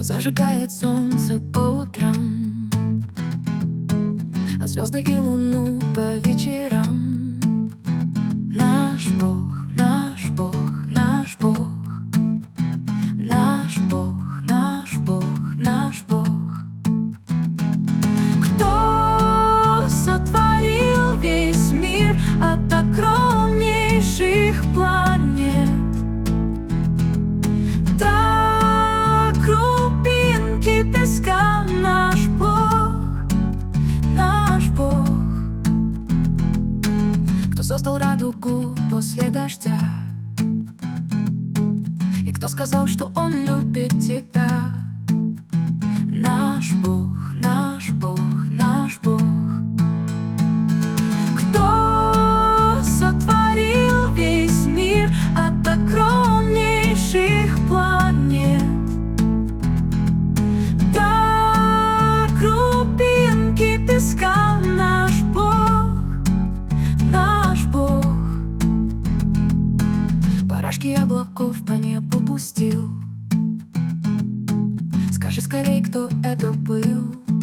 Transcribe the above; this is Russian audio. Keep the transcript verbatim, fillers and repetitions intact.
Зажигает солнце по утрам, а звезды и луну по вечерам. Наш Бог, наш Бог, наш Бог, наш Бог, наш Бог, наш Бог. Кто сотворил весь мир от огромнейших планет до крупинки песка? Наш Бог, наш Бог. Кто создал радугу после дождя, и кто сказал, что Он любит тебя? Наш Бог, наш Бог, наш Бог. Кто сотворил весь мир от огромнейших планет до крупинки песка? Наш Бог, наш Бог. Барашки облаков по небу пустил. Скажи скорей, кто это был?